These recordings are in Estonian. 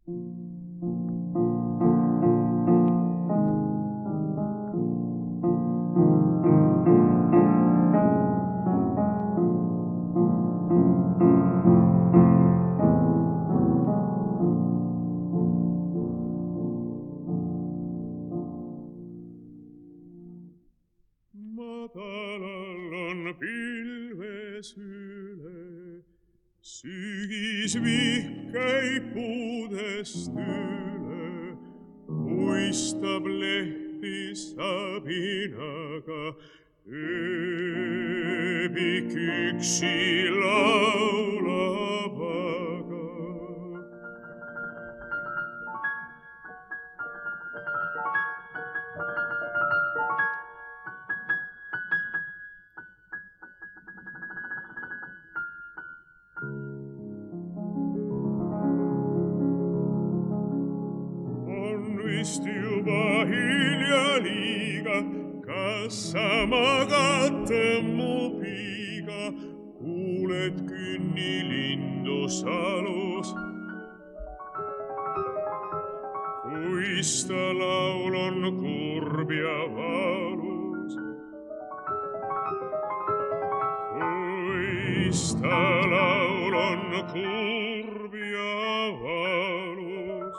Madalal on pilves üle, sügisvihk käib puudest üle, puistab lehti sabinaga, ööbik üksi laulab aga. Vist juba hilja liiga, kas sa magad tõmmupiiga, kuuled künnilindu salus. Kuis ta laul on kurb ja valus, kuis ta laul on kurb ja valus.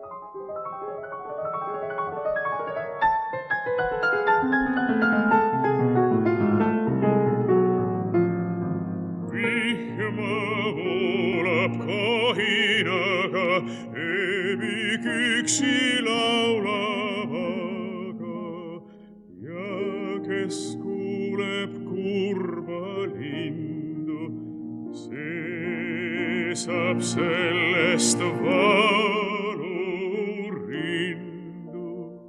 Voolab kohinaga, ööbik üksi laulab aga, ja kes kuuleb kurba lindu, see saab sellest valurindu.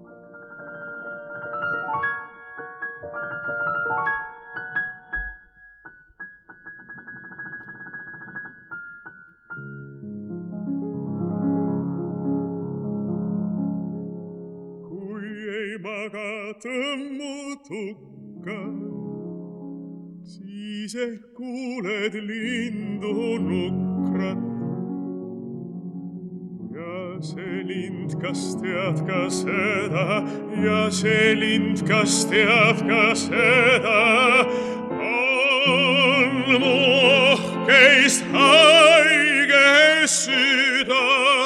Maga tõmmu tukka, siis ehk kuuled lindu nukrat. Ja see lind, kas tead ka seda, ja see lind, kas tead ka seda, on mu ohkeist haige süda.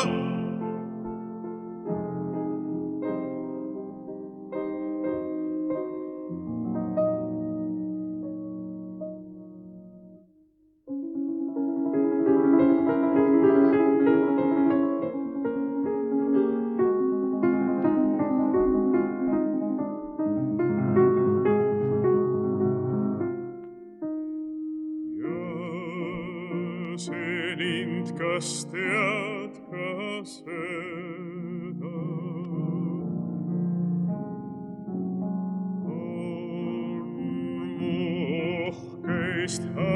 See lind, kas tead ka seda, on mu ohkeist